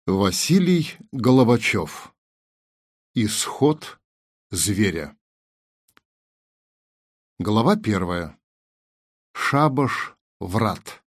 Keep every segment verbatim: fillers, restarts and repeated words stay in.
Василий Головачев. Исход зверя. Глава первая. Шабаш врат.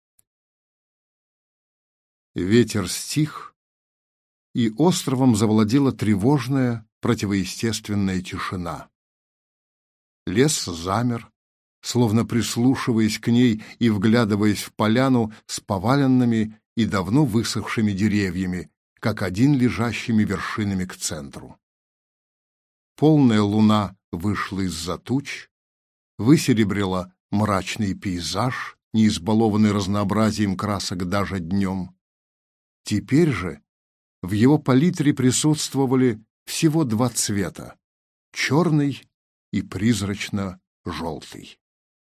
Ветер стих, и островом завладела тревожная, противоестественная тишина. Лес замер, словно прислушиваясь к ней и вглядываясь в поляну с поваленными и давно высохшими деревьями, как один лежащими вершинами к центру. Полная луна вышла из-за туч, высеребрила мрачный пейзаж, не избалованный разнообразием красок даже днем. Теперь же в его палитре присутствовали всего два цвета — черный и призрачно-желтый.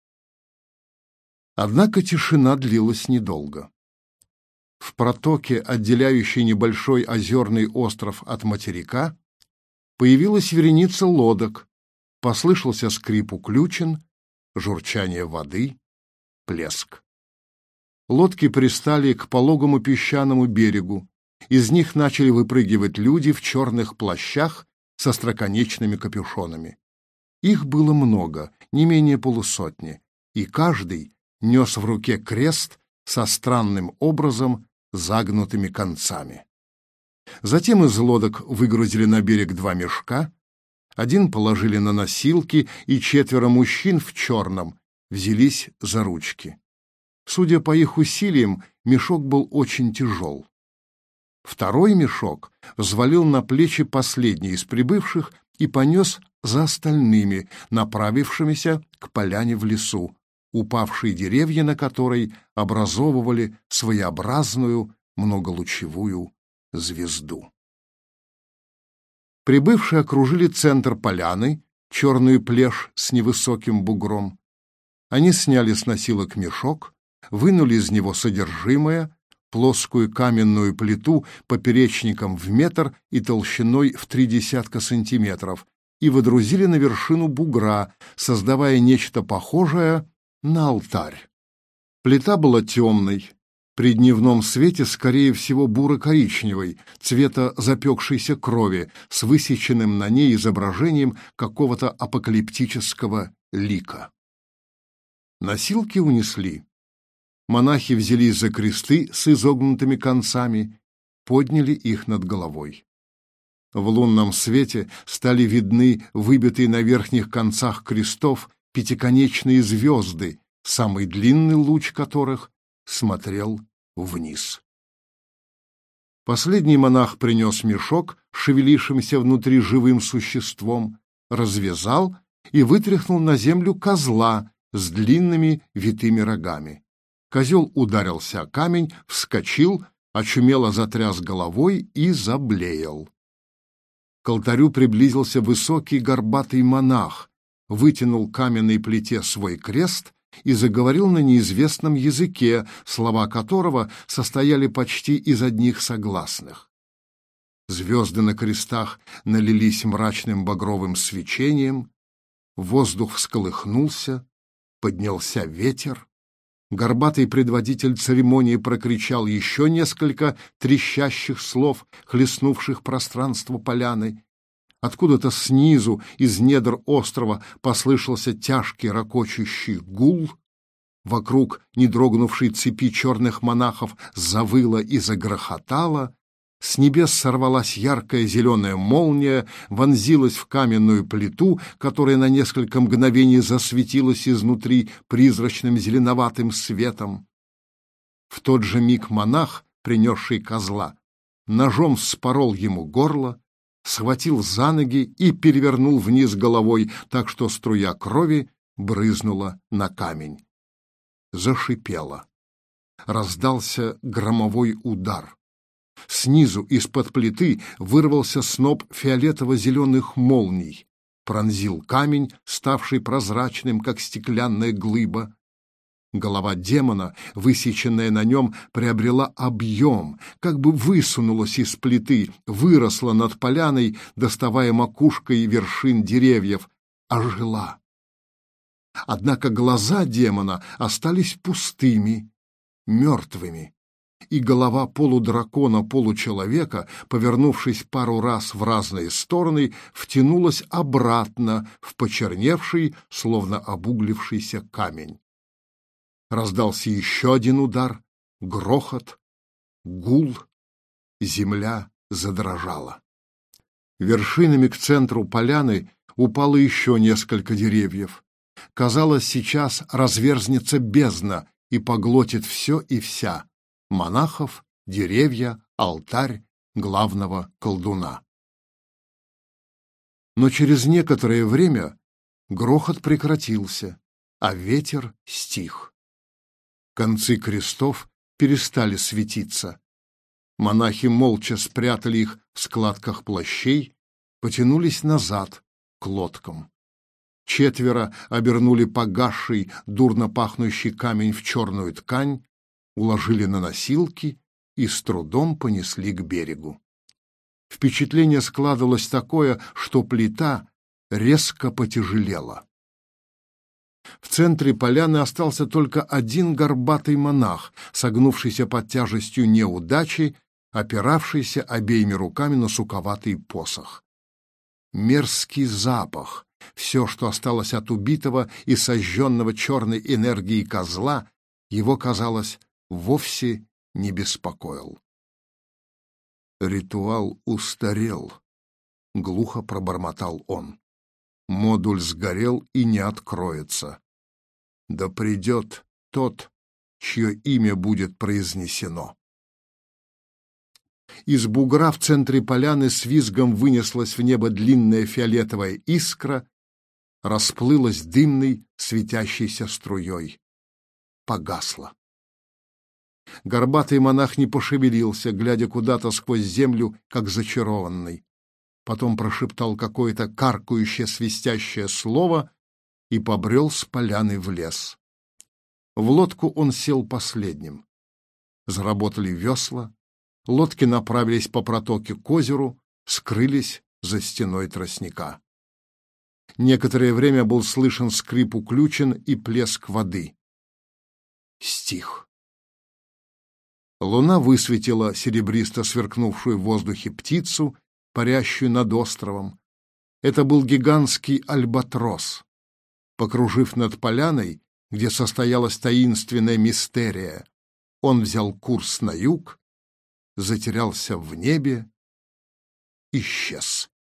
Однако тишина длилась недолго. В протоке, отделяющей небольшой озерный остров от материка, появилась вереница лодок, послышался скрип уключен, журчание воды, плеск. Лодки пристали к пологому песчаному берегу, из них начали выпрыгивать люди в черных плащах со остроконечными капюшонами. Их было много, не менее полусотни, и каждый нес в руке крест со странным образом загнутыми концами. Затем из лодок выгрузили на берег два мешка, один положили на носилки, и четверо мужчин в черном взялись за ручки. Судя по их усилиям, мешок был очень тяжел. Второй мешок взвалил на плечи последний из прибывших и понес за остальными, направившимися к поляне в лесу, упавшие деревья на которой образовывали своеобразную многолучевую звезду. Прибывшие окружили центр поляны, черную плешь с невысоким бугром. Они сняли с носилок мешок, вынули из него содержимое, плоскую каменную плиту поперечником в метр и толщиной в три десятка сантиметров, и водрузили на вершину бугра, создавая нечто похожее на алтарь. Плита была темной, при дневном свете, скорее всего, буро-коричневой, цвета запекшейся крови, с высеченным на ней изображением какого-то апокалиптического лика. Носилки унесли. Монахи взялись за кресты с изогнутыми концами, подняли их над головой. В лунном свете стали видны выбитые на верхних концах крестов пятиконечные звезды, самый длинный луч которых смотрел вниз. Последний монах принес мешок, шевелившимся внутри живым существом, развязал и вытряхнул на землю козла с длинными витыми рогами. Козел ударился о камень, вскочил, очумело затряс головой и заблеял. К алтарю приблизился высокий горбатый монах, вытянул к каменной плите свой крест и заговорил на неизвестном языке, слова которого состояли почти из одних согласных. Звезды на крестах налились мрачным багровым свечением, воздух всколыхнулся, поднялся ветер. Горбатый предводитель церемонии прокричал еще несколько трещащих слов, хлестнувших пространство поляны. Откуда-то снизу, из недр острова, послышался тяжкий ракочущий гул. Вокруг недрогнувшей цепи черных монахов завыло и загрохотало. С небес сорвалась яркая зеленая молния, вонзилась в каменную плиту, которая на несколько мгновений засветилась изнутри призрачным зеленоватым светом. В тот же миг монах, принесший козла, ножом вспорол ему горло, схватил за ноги и перевернул вниз головой, так что струя крови брызнула на камень. Зашипело. Раздался громовой удар. Снизу из-под плиты вырвался сноп фиолетово-зеленых молний, пронзил камень, ставший прозрачным, как стеклянная глыба. Голова демона, высеченная на нем, приобрела объем, как бы высунулась из плиты, выросла над поляной, доставая макушкой вершин деревьев, ожила. Однако глаза демона остались пустыми, мертвыми. и голова полудракона-получеловека, повернувшись пару раз в разные стороны, втянулась обратно в почерневший, словно обуглившийся камень. Раздался еще один удар, грохот, гул, земля задрожала. Вершинами к центру поляны упало еще несколько деревьев. Казалось, сейчас разверзнется бездна и поглотит все и вся — монахов, деревья, алтарь главного колдуна. Но через некоторое время грохот прекратился, а ветер стих. Концы крестов перестали светиться. Монахи молча спрятали их в складках плащей, потянулись назад к лодкам. Четверо обернули погасший, дурно пахнущий камень в черную ткань, уложили на носилки и с трудом понесли к берегу. Впечатление складывалось такое, что плита резко потяжелела. В центре поляны остался только один горбатый монах, согнувшийся под тяжестью неудачи, опиравшийся обеими руками на суковатый посох. Мерзкий запах, все, что осталось от убитого и сожженного черной энергией козла, его, казалось, вовсе не беспокоил. «Ритуал устарел», — глухо пробормотал он. «Модуль сгорел и не откроется. Да придет тот, чье имя будет произнесено». Из бугра в центре поляны с визгом вынеслась в небо длинная фиолетовая искра, расплылась дымной, светящейся струей. Погасла. Горбатый монах не пошевелился, глядя куда-то сквозь землю, как зачарованный. Потом прошептал какое-то каркающее, свистящее слово и побрел с поляны в лес. В лодку он сел последним. Заработали весла. Лодки направились по протоке к озеру, скрылись за стеной тростника. Некоторое время был слышен скрип уключен и плеск воды. Стих. Луна высветила серебристо сверкнувшую в воздухе птицу, парящую над островом. Это был гигантский альбатрос. Покружив над поляной, где состоялась таинственная мистерия, он взял курс на юг, затерялся в небе, исчез.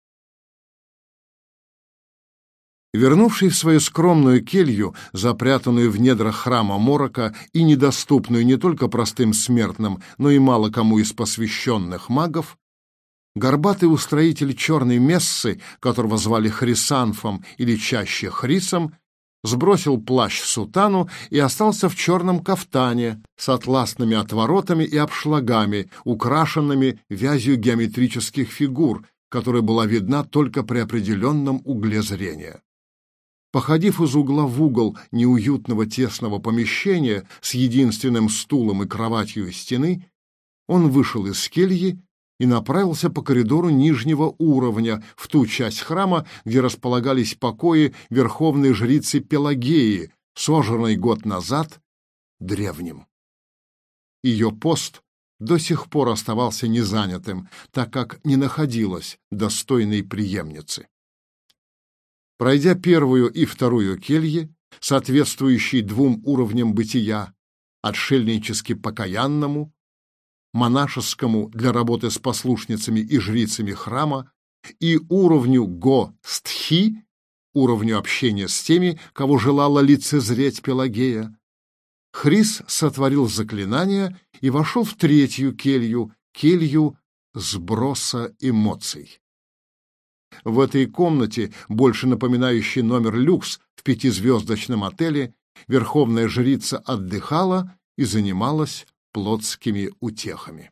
Вернувшись в свою скромную келью, запрятанную в недрах храма Морока и недоступную не только простым смертным, но и мало кому из посвященных магов, горбатый устроитель черной мессы, которого звали Хрисанфом или чаще Хрисом, сбросил плащ-сутану и остался в черном кафтане с атласными отворотами и обшлагами, украшенными вязью геометрических фигур, которая была видна только при определенном угле зрения. Походив из угла в угол неуютного тесного помещения с единственным стулом и кроватью у стены, он вышел из кельи и направился по коридору нижнего уровня в ту часть храма, где располагались покои верховной жрицы Пелагеи, сожранной год назад древним. Ее пост до сих пор оставался незанятым, так как не находилось достойной преемницы. Пройдя первую и вторую кельи, соответствующие двум уровням бытия, отшельнически покаянному, монашескому для работы с послушницами и жрицами храма, и уровню го-стхи, уровню общения с теми, кого желала лицезреть Пелагея, Хрис сотворил заклинание и вошел в третью келью, келью сброса эмоций. В этой комнате, больше напоминающей номер люкс в пятизвездочном отеле, верховная жрица отдыхала и занималась плотскими утехами.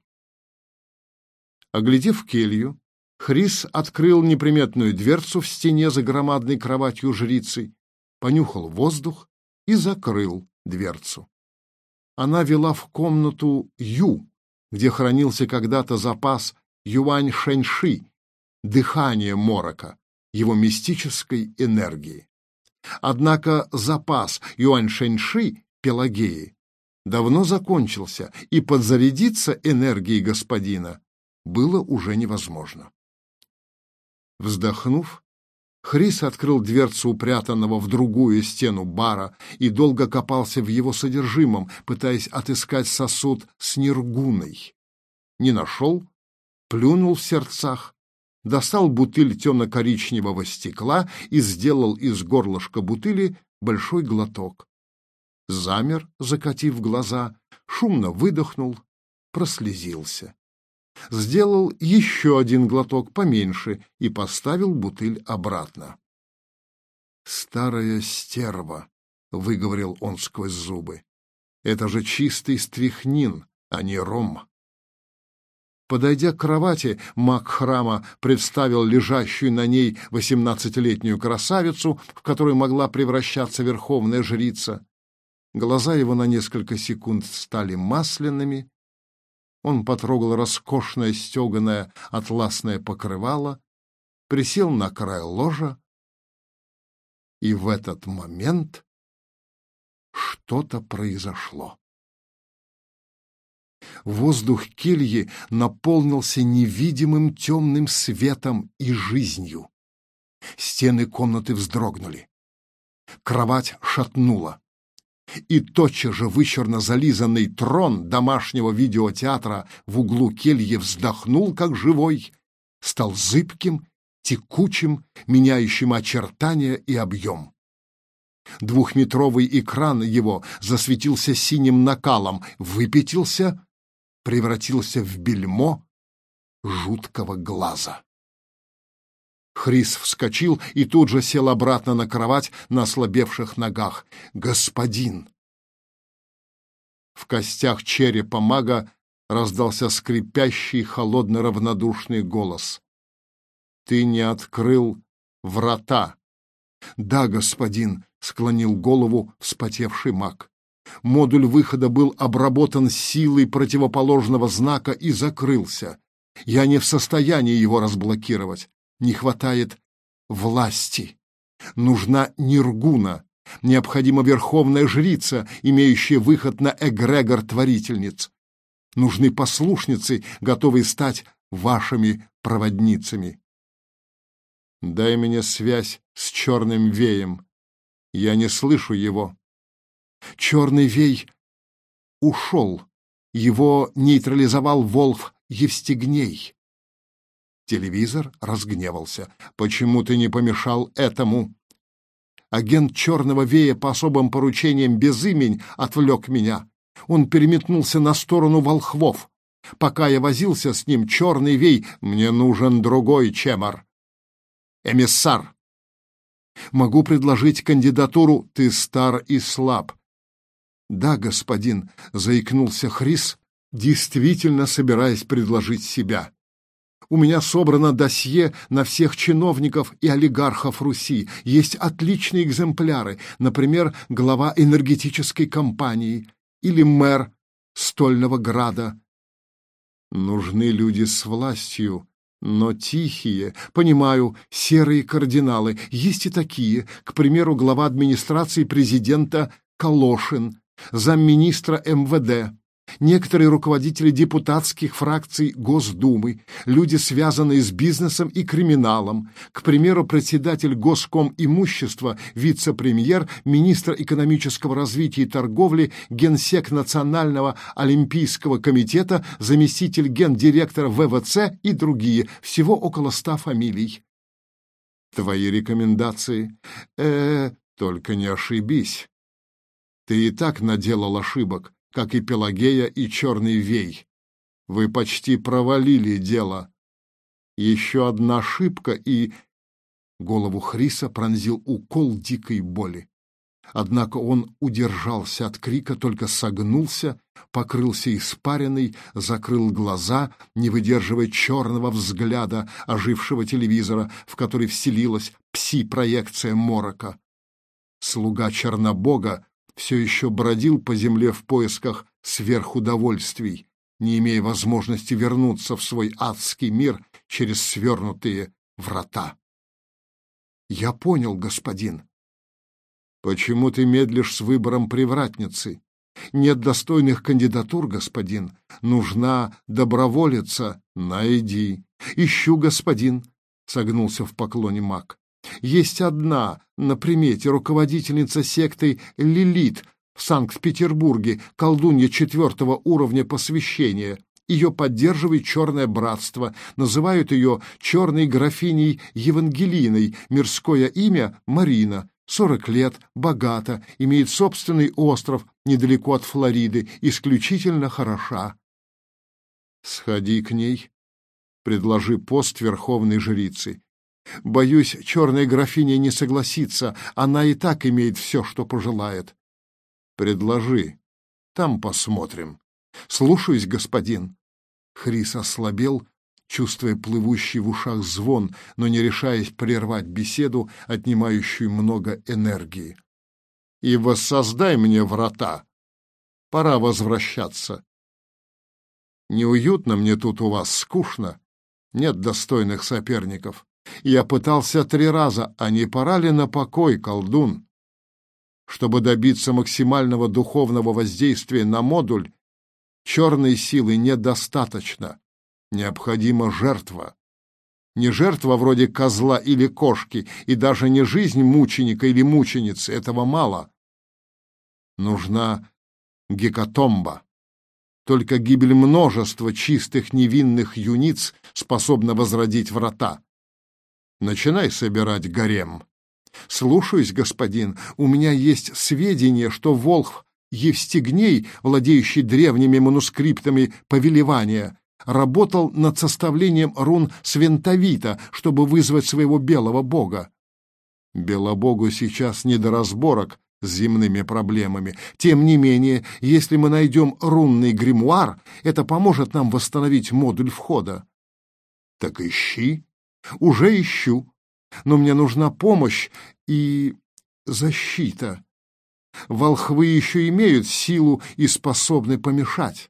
Оглядев келью, Хрис открыл неприметную дверцу в стене за громадной кроватью жрицы, понюхал воздух и закрыл дверцу. Она вела в комнату Ю, где хранился когда-то запас Юань-Шэньши, дыхание Морока, его мистической энергии. Однако запас Юань-Шэньши Пелагеи давно закончился, и подзарядиться энергией господина было уже невозможно. Вздохнув, Хрис открыл дверцу упрятанного в другую стену бара и долго копался в его содержимом, пытаясь отыскать сосуд с ниргуной. Не нашел, плюнул в сердцах, достал бутыль темно-коричневого стекла и сделал из горлышка бутыли большой глоток. Замер, закатив глаза, шумно выдохнул, прослезился. Сделал еще один глоток поменьше и поставил бутыль обратно. «Старая стерва», — выговорил он сквозь зубы, — «это же чистый стрихнин, а не ром». Подойдя к кровати, маг храма представил лежащую на ней восемнадцатилетнюю красавицу, в которой могла превращаться верховная жрица. Глаза его на несколько секунд стали масляными. Он потрогал роскошное стеганое атласное покрывало, присел на край ложа, и в этот момент что-то произошло. Воздух кельи наполнился невидимым темным светом и жизнью. Стены комнаты вздрогнули. Кровать шатнула. И тотчас же вычурно зализанный трон домашнего видеотеатра в углу кельи вздохнул, как живой, стал зыбким, текучим, меняющим очертания и объем. Двухметровый экран его засветился синим накалом, выпятился, превратился в бельмо жуткого глаза. Хрис вскочил и тут же сел обратно на кровать на ослабевших ногах. «Господин!» В костях черепа мага раздался скрипящий, холодно-равнодушный голос. «Ты не открыл врата!» «Да, господин!» — склонил голову вспотевший маг. Модуль выхода был обработан силой противоположного знака и закрылся. Я не в состоянии его разблокировать. Не хватает власти. Нужна ниргуна. Необходима верховная жрица, имеющая выход на эгрегор творительниц. Нужны послушницы, готовые стать вашими проводницами. Дай мне связь с черным веем. Я не слышу его. Черный вей ушел. Его нейтрализовал Волф Евстигней. Телевизор разгневался. «Почему ты не помешал этому?» Агент черного вея по особым поручениям без имени отвлек меня. Он переметнулся на сторону волхвов. Пока я возился с ним, черный вей... Мне нужен другой чемар. Эмиссар. Могу предложить кандидатуру. Ты стар и слаб. Да, господин, заикнулся Хрис, действительно собираясь предложить себя. У меня собрано досье на всех чиновников и олигархов Руси. Есть отличные экземпляры, например, глава энергетической компании или мэр Стольного Града. Нужны люди с властью, но тихие, понимаю, серые кардиналы. Есть и такие, к примеру, глава администрации президента Калошин, замминистра эм вэ дэ. Некоторые руководители депутатских фракций Госдумы, люди, связанные с бизнесом и криминалом, к примеру, председатель Госкомимущества, вице-премьер, министр экономического развития и торговли, генсек Национального олимпийского комитета, заместитель гендиректора вэ вэ цэ и другие. Всего около ста фамилий. Твои рекомендации? Э, только не ошибись. Ты и так наделал ошибок, как и Пелагея и Черный Вей. Вы почти провалили дело. Еще одна ошибка, и... Голову Хриса пронзил укол дикой боли. Однако он удержался от крика, только согнулся, покрылся испариной, закрыл глаза, не выдерживая черного взгляда ожившего телевизора, в который вселилась пси-проекция морока. Слуга Чернобога все еще бродил по земле в поисках сверхудовольствий, не имея возможности вернуться в свой адский мир через свернутые врата. «Я понял, господин. Почему ты медлишь с выбором привратницы? Нет достойных кандидатур, господин. Нужна доброволица. Найди. Ищу, господин, — согнулся в поклоне маг. Есть одна на примете, руководительница секты Лилит в Санкт-Петербурге, колдунья четвертого уровня посвящения. Ее поддерживает Черное Братство, называют ее Черной графиней Евангелиной, мирское имя Марина, сорок лет, богата, имеет собственный остров недалеко от Флориды, исключительно хороша. Сходи к ней, предложи пост верховной жрицы. Боюсь, черная графиня не согласится, она и так имеет все, что пожелает. Предложи, там посмотрим. Слушаюсь, господин. Хрис ослабел, чувствуя плывущий в ушах звон, но не решаясь прервать беседу, отнимающую много энергии. И воссоздай мне врата. Пора возвращаться. Неуютно мне тут у вас, скучно. Нет достойных соперников. Я пытался три раза, а не пора ли на покой, колдун? Чтобы добиться максимального духовного воздействия на модуль, черной силы недостаточно. Необходима жертва. Не жертва вроде козла или кошки, и даже не жизнь мученика или мученицы, этого мало. Нужна гекатомба. Только гибель множества чистых невинных юниц способна возродить врата. Начинай собирать гарем. Слушаюсь, господин. У меня есть сведения, что волхв Евстигней, владеющий древними манускриптами повелевания, работал над составлением рун Свентовита, чтобы вызвать своего белого бога. Белобогу сейчас не до разборок с земными проблемами. Тем не менее, если мы найдем рунный гримуар, это поможет нам восстановить модуль входа. Так ищи. Уже ищу. Но мне нужна помощь и защита. Волхвы еще имеют силу и способны помешать.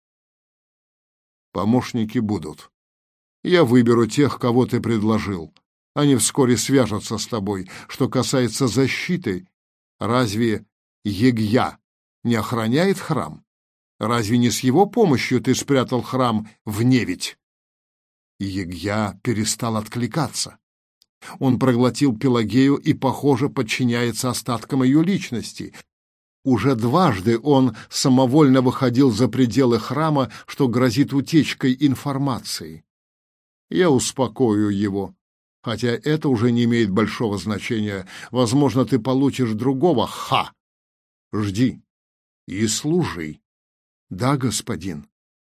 Помощники будут. Я выберу тех, кого ты предложил. Они вскоре свяжутся с тобой. Что касается защиты, разве Егья не охраняет храм? Разве не с его помощью ты спрятал храм в Неведь? Егья перестал откликаться. Он проглотил Пелагею и, похоже, подчиняется остаткам ее личности. Уже дважды он самовольно выходил за пределы храма, что грозит утечкой информации. Я успокою его, хотя это уже не имеет большого значения. Возможно, ты получишь другого ха. Жди и служи. Да, господин.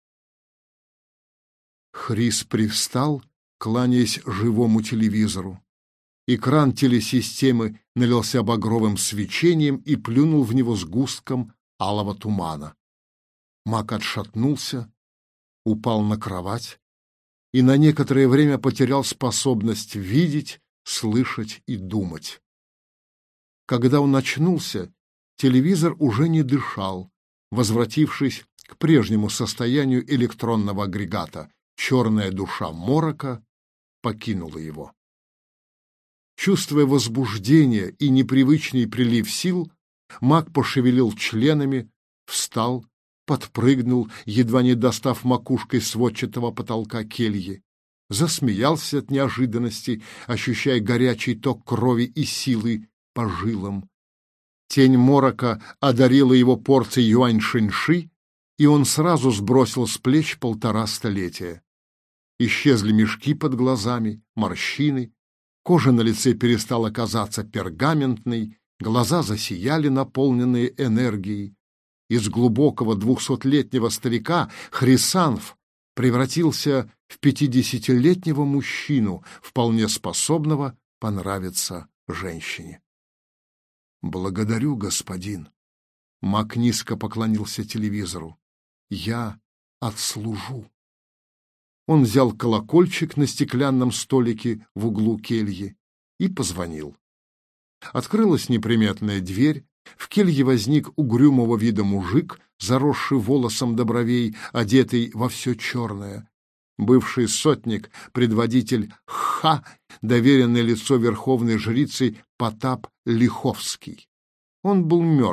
Хрис привстал, кланяясь живому телевизору. Экран телесистемы налился багровым свечением и плюнул в него сгустком алого тумана. Маг отшатнулся, упал на кровать и на некоторое время потерял способность видеть, слышать и думать. Когда он очнулся, телевизор уже не дышал, возвратившись к прежнему состоянию электронного агрегата. Черная душа морока покинула его. Чувствуя возбуждение и непривычный прилив сил, маг пошевелил членами, встал, подпрыгнул, едва не достав макушкой сводчатого потолка кельи, засмеялся от неожиданности, ощущая горячий ток крови и силы по жилам. Тень морока одарила его порцией юань-шиньши, и он сразу сбросил с плеч полтора столетия. Исчезли мешки под глазами, морщины, кожа на лице перестала казаться пергаментной, глаза засияли, наполненные энергией. Из глубокого двухсотлетнего старика Хрисанф превратился в пятидесятилетнего мужчину, вполне способного понравиться женщине. «Благодарю, господин». Маг низко поклонился телевизору. «Я отслужу». Он взял колокольчик на стеклянном столике в углу кельи и позвонил. Открылась неприметная дверь, в келье возник угрюмого вида мужик, заросший волосом до бровей, одетый во все черное. Бывший сотник, предводитель Ха, доверенное лицо верховной жрицы Потап Лиховский. Он был мертв,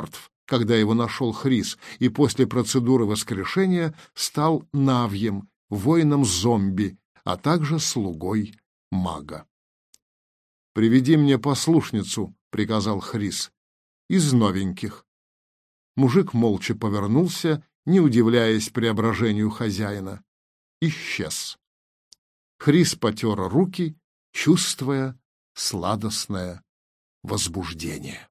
когда его нашел Хрис, и после процедуры воскрешения стал Навьем, воином-зомби, а также слугой мага. «Приведи мне послушницу», — приказал Хрис, — «из новеньких». Мужик молча повернулся, не удивляясь преображению хозяина. Исчез. Хрис потер руки, чувствуя сладостное возбуждение.